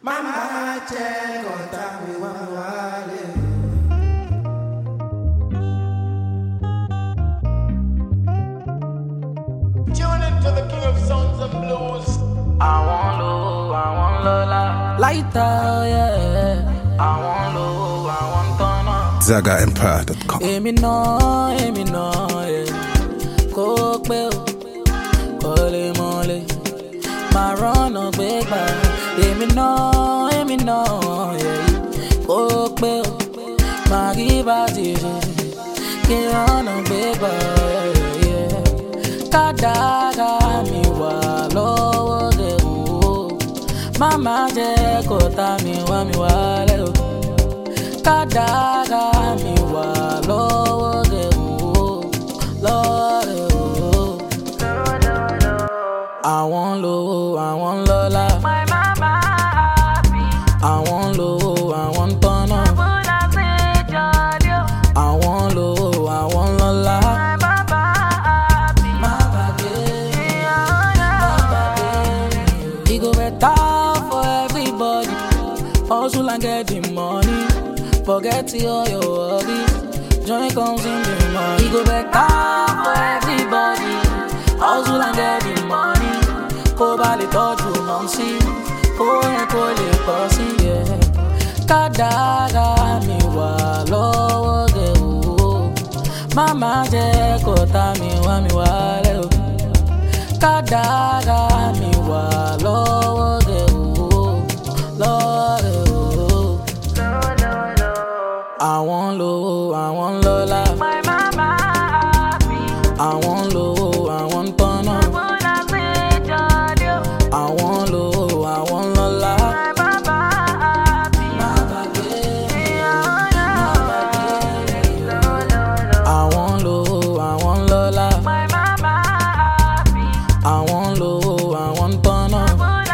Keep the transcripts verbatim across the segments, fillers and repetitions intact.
Mama che conta mi wale. Tune into the king of sounds and blues. I want low, I want Lola. Lighter, yeah. I want low, I want Tona. Zaga Empire dot com. Emi no, emi no, yeah. Kokpe, kole mole. Maron no big bar. Emi no, emi no, yeah. Kokpe, magiba tije. Kiran no big bar, yeah. Kadaga mi wa lowo de o. Mama je kota mi wa mi wa le o. Kadaga mi wa lowo de o. Lowo de o. I want low, I want Lola. My mama happy. I want low, I want Tona. I want low, I want Lola. My mama happy. My baby, my baby. It go better for everybody. Hustle and get the money. Forget all your worries. Joy comes in the money. It go better for everybody. Hustle and get the money. Go by the touch you don't see. Go and call it pussy, yeah. Kadaga mi wa lowo de o. Mama je kota mi wa mi wa le o. Kadaga mi wa lowo de o. Lowo de o. I want low, I want Lola. My mama happy. I want low, I want Tona. I want low, I want Lola. My mama happy. My baby, my baby. I want low, I want Lola. My mama happy. I want low, I want Tona.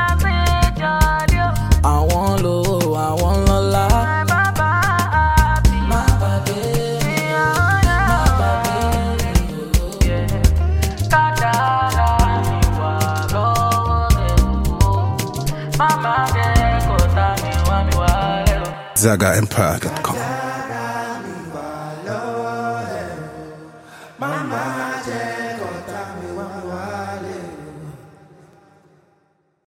I want low, I want Lola. My mama happy. My baby, my baby. Yeah. Kadaga mi wa lowo de o. Mama je kota mi wa mi wa le o. Zaga Empire dot com.